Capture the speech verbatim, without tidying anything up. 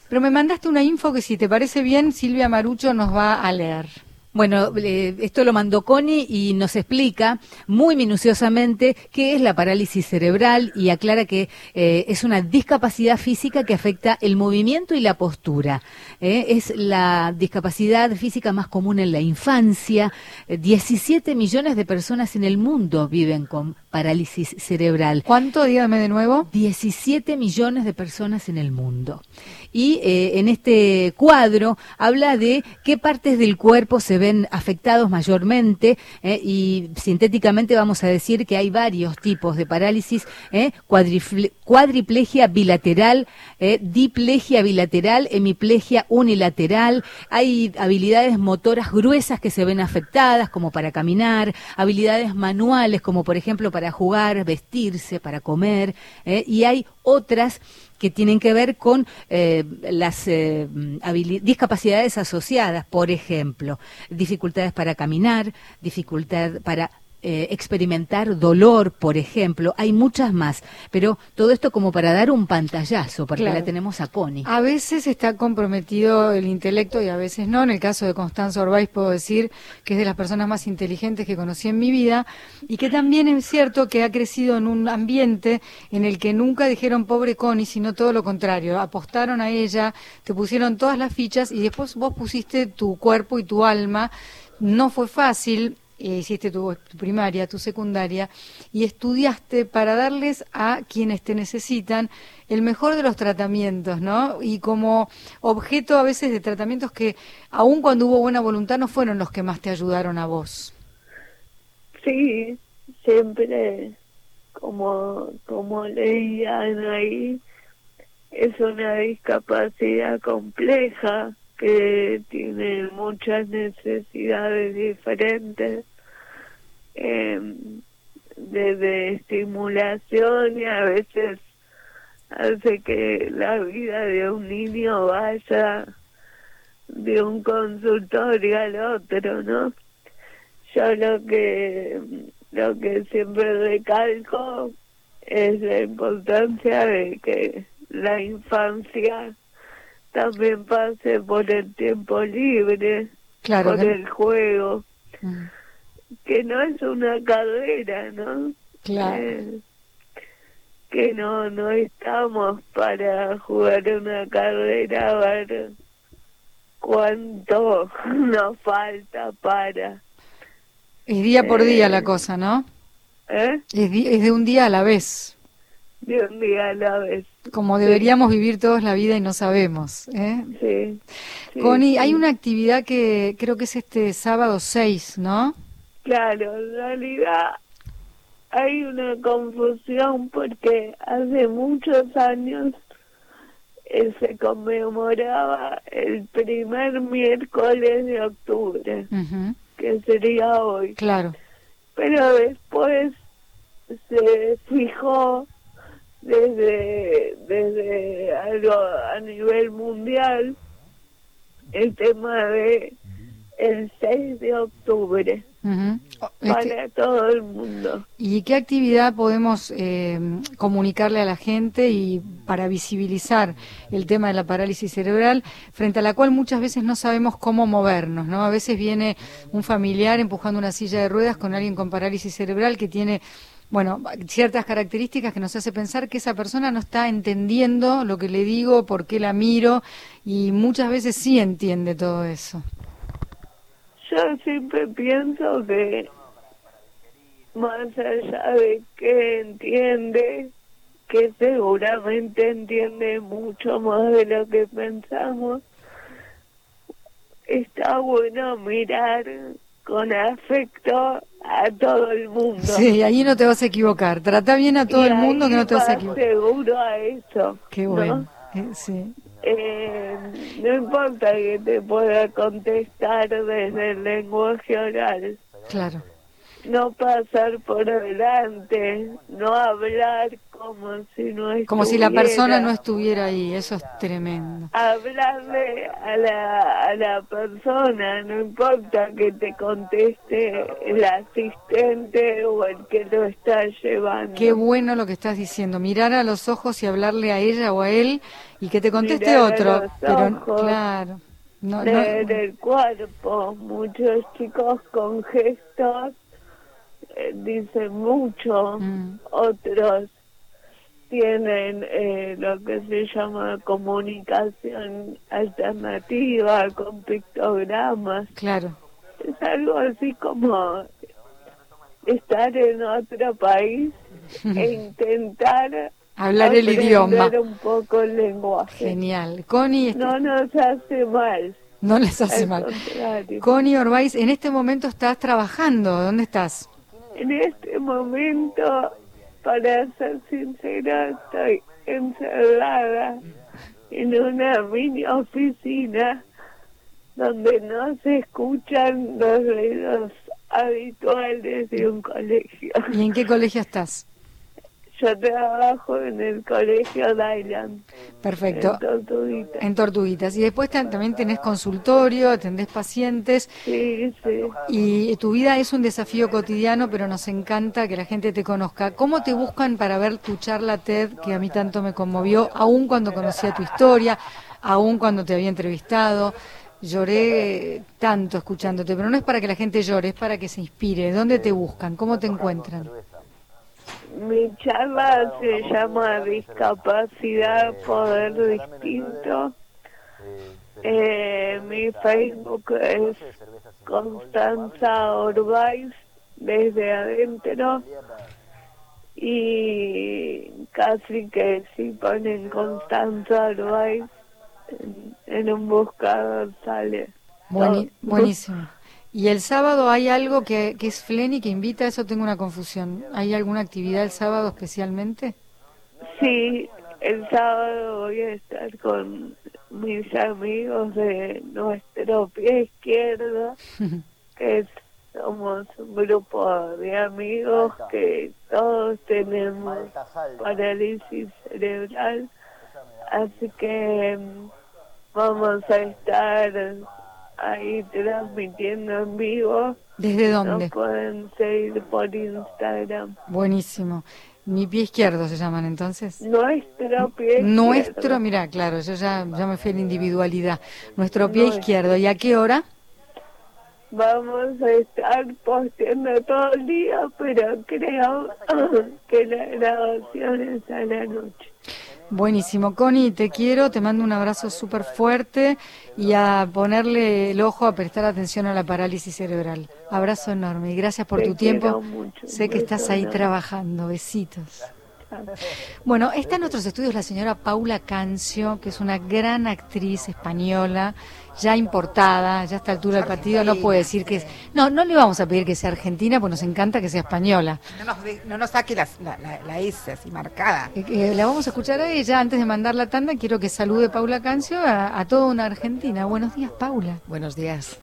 Pero me mandaste una info que, si te parece bien, Silvia Marucho nos va a leer. Bueno, eh, esto lo mandó Connie y nos explica muy minuciosamente qué es la parálisis cerebral y aclara que eh, es una discapacidad física que afecta el movimiento y la postura. Eh, es la discapacidad física más común en la infancia. Eh, diecisiete millones de personas en el mundo viven con parálisis cerebral. ¿Cuánto? Dígame de nuevo. diecisiete millones de personas en el mundo. Y eh, en este cuadro habla de qué partes del cuerpo se ven afectados mayormente, eh, y sintéticamente vamos a decir que hay varios tipos de parálisis, eh, cuadrifle- cuadriplegia bilateral, eh, diplegia bilateral, hemiplegia unilateral. Hay habilidades motoras gruesas que se ven afectadas, como para caminar, habilidades manuales, como por ejemplo para jugar, vestirse, para comer, eh, y hay otras que tienen que ver con eh, las eh, habili- discapacidades asociadas, por ejemplo, dificultades para caminar, dificultad para eh, experimentar dolor, por ejemplo. Hay muchas más, pero todo esto como para dar un pantallazo, porque Claro. la tenemos a Connie. A veces está comprometido el intelecto y a veces no. En el caso de Constanza Orbáiz puedo decir que es de las personas más inteligentes que conocí en mi vida, y que también es cierto que ha crecido en un ambiente en el que nunca dijeron pobre Connie, sino todo lo contrario. Apostaron a ella, te pusieron todas las fichas y después vos pusiste tu cuerpo y tu alma. No fue fácil. Eh, hiciste tu, tu primaria, tu secundaria, y estudiaste para darles a quienes te necesitan el mejor de los tratamientos, ¿no? Y como objeto a veces de tratamientos que, aun cuando hubo buena voluntad, no fueron los que más te ayudaron a vos. Sí, siempre, como, como leían ahí, es una discapacidad compleja que tiene muchas necesidades diferentes, eh, desde estimulación, y a veces hace que la vida de un niño vaya de un consultorio al otro, ¿no? Yo lo que lo que siempre recalco es la importancia de que la infancia también pase por el tiempo libre, Claro por que- el juego, Mm, que no es una carrera, ¿no? claro. Eh, que no no estamos para jugar una carrera, a ver cuánto nos falta para... Es día por día Eh, la cosa, ¿no? ¿eh? Es, di- es de un día a la vez, De un día a la vez. como Sí. deberíamos vivir todos la vida y no sabemos, ¿eh? Sí, sí, Connie, hay sí. una actividad que creo que es este sábado seis, ¿no? Claro, en realidad hay una confusión porque hace muchos años eh, se conmemoraba el primer miércoles de octubre, Ujú, que sería hoy. claro. Pero después se fijó desde, desde algo a nivel mundial el tema de el seis de octubre Ujú. Este, para todo el mundo. ¿y qué actividad podemos eh, comunicarle a la gente y para visibilizar el tema de la parálisis cerebral, frente a la cual muchas veces no sabemos cómo movernos, ¿no? A veces viene un familiar empujando una silla de ruedas con alguien con parálisis cerebral que tiene, bueno, ciertas características que nos hace pensar que esa persona no está entendiendo lo que le digo, por qué la miro, y muchas veces sí entiende todo eso. Yo siempre pienso que más allá de que entiende, que seguramente entiende mucho más de lo que pensamos, está bueno mirar con afecto a todo el mundo. Sí, ahí no te vas a equivocar. Trata bien a todo Y el mundo ahí que no te vas a vas equivocar. seguro a eso. Qué ¿no? bueno. Eh, sí. Eh, no importa que te pueda contestar desde el lenguaje oral, Claro. no pasar por delante, no hablar como si no estuviera. Como si la persona no estuviera ahí, eso es tremendo. Hablarle a la, a la persona, no importa que te conteste el asistente o el que lo está llevando. Qué bueno lo que estás diciendo, mirar a los ojos y hablarle a ella o a él y que te conteste Mirar a otro. los Pero ojos, claro, no, leer no. el cuerpo, muchos chicos con gestos eh, dicen mucho, Mm. otros tienen eh, lo que se llama comunicación alternativa con pictogramas. Claro. Es algo así como estar en otro país e intentar Hablar el aprender idioma. un poco el lenguaje. Genial. Connie, este- No nos hace mal, no les hace al mal. contrario. Connie Orbaiz, en este momento estás trabajando. ¿Dónde estás? En este momento, para ser sincera, estoy encerrada en una mini oficina donde no se escuchan los ruidos habituales de un colegio. ¿Y en qué colegio estás? Yo trabajo en el colegio Dylan, Perfecto. en Tortuguita. En Tortuguitas. Y después ta- también tenés consultorio, atendés pacientes. Sí, sí. Y tu vida es un desafío cotidiano, pero nos encanta que la gente te conozca. ¿Cómo te buscan para ver tu charla TED, que a mí tanto me conmovió, aún cuando conocía tu historia, aún cuando te había entrevistado? Lloré eh, tanto escuchándote, pero no es para que la gente llore, es para que se inspire. ¿Dónde te buscan? ¿Cómo te encuentran? Mi charla se llama Discapacidad, Poder Distinto. Eh, mi Facebook es Constanza Orbaiz, desde adentro. Y casi que si ponen Constanza Orbaiz en, en un buscador sale. Bueni- todo. buenísimo. ¿Y el sábado hay algo que, que es Fleni que invita? Eso tengo una confusión. ¿Hay alguna actividad el sábado especialmente? Sí, el sábado voy a estar con mis amigos de nuestro pie izquierdo, que es, somos un grupo de amigos que todos tenemos parálisis cerebral, así que mm, vamos a estar ahí transmitiendo en vivo. ¿Desde Nos dónde? pueden seguir por Instagram. Buenísimo. Mi pie izquierdo se llaman entonces. Nuestro pie Nuestro, izquierdo. mira, claro, yo ya, ya me fui a la individualidad. Nuestro pie Nuestro. izquierdo. ¿Y a qué hora? Vamos a estar posteando todo el día, pero creo que la grabación es a la noche. Buenísimo. Connie, te quiero, te mando un abrazo súper fuerte y a ponerle el ojo, a prestar atención a la parálisis cerebral. Abrazo enorme y gracias por Te tu quiero tiempo. mucho. Sé que Beso estás ahí enorme. trabajando. Besitos. Chao. Bueno, está en nuestros estudios la señora Paula Cancio, que es una gran actriz española, ya importada, ya a esta altura del partido no puede decir que es... No, no le vamos a pedir que sea argentina, pues nos encanta que sea española. No nos, de- no nos saque las- la, la, la S así marcada. Eh, eh, la vamos a escuchar a ella. Antes de mandar la tanda, quiero que salude Paula Cancio a, a toda una Argentina. Buenos días, Paula. Buenos días.